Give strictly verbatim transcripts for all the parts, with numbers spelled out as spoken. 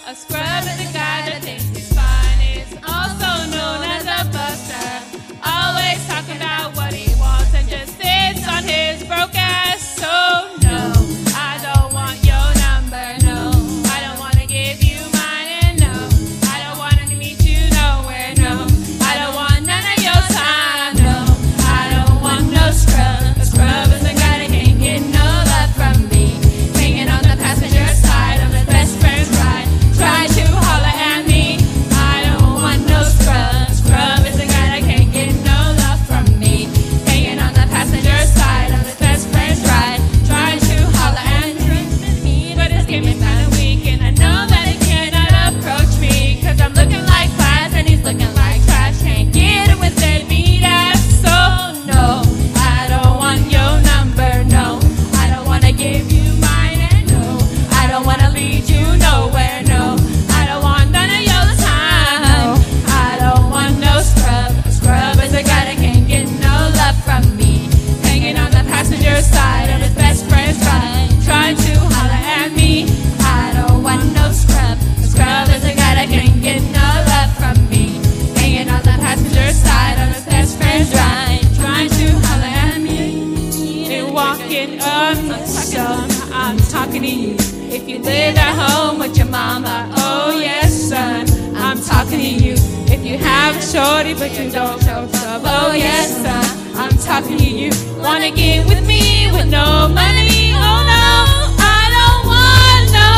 A scrub is a guy that thinks he's fine, is also known as a buster. Always talking about what he wants and just sits on his broke ass. So no, I don't want your number, no. I don't want to give you mine, and no, I don't want to meet you nowhere, no. I don't want none of your time, no. I don't want no scrub. A scrub is a guy that can't get no love from me. Hanging on the passenger side of his best friend's ride, trying to holler at me. I don't want no scrub. Scrub is a guy that can't get no love from me. Hanging on the passenger side of his best friend's ride, trying to holler at me. But his game is kinda weak, and I know that he cannot approach me, cause I'm looking like class and he's looking like trash. Can't get it with that beat ass. So no, I don't want your number, no. I don't wanna give you mine, and no, I don't wanna lead you nowhere, no. I don't want none of your time. I don't want no scrub. A scrub is a guy that can't get no love from me. Hanging on the passenger side of his best friend's ride, trying to holler at me. I don't want no scrub. A scrub is a guy that can't get no love from me. Hanging on the passenger side of his best friend's ride, trying to holler at me. Been walking up some, I'm talking to you. If you live at home with your mama, oh yes son, I'm talking to you. If you have a shorty but you don't show up, oh yes son, I'm talking to you. Wanna get with me with no money? Oh no, I don't want no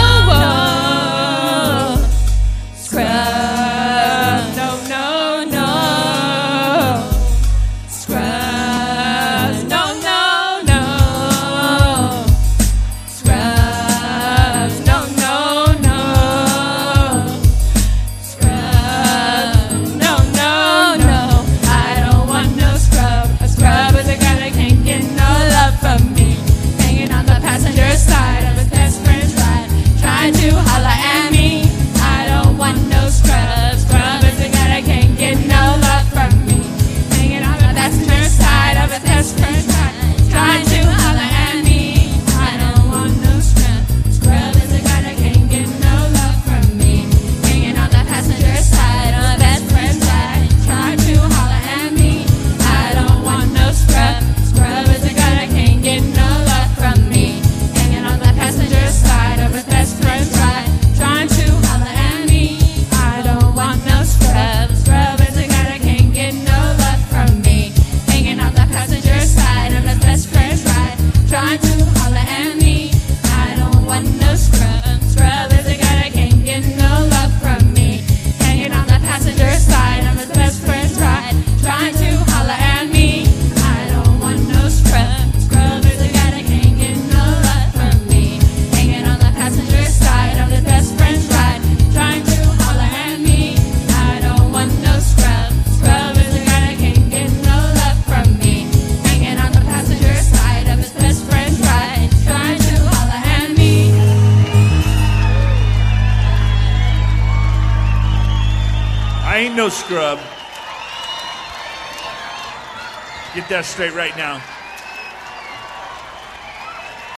uh, scrub. No, no, no. Scrubs. No, no, no. Scrubs. No, no, no. Scrubs. No, no, no. I don't want no scrub. A scrub is a guy that can't get no love from me. Hanging on the passenger side of his best friend's ride, trying to holler at me. I don't want no scrub. Scrub is a guy that can't get no love from me. Hanging on the passenger side of his best friend's ride, trying to holler at me. I don't want no scrub. Scrub is a guy that can't get no love from me. Hanging on the passenger side of his best friend's ride, trying to holler at me. I don't want no scrub. Scrub is a guy that can't get no love from me. Hanging on the passenger side of his best friend's ride, trying to holler at me. I don't want no scrub. Scrub is a guy that can't get no love from me. Hanging on the passenger side of his best friend's ride, trying to holler at me. I don't want no scrub. Scrub is a guy that can't get no love from me. Hanging on the passenger side of his best friend's ride, trying to holler at me. I don't want no scrub. Scrub is a guy that can't get no love from me. Hanging on the passenger side of his best friend's ride, trying to holler at me. I don't want no scrub. Scrub is a guy that can't get no love from me. Hanging on the passenger side of his best friend's ride, trying to holler at me. I ain't no scrub. Get that straight right now.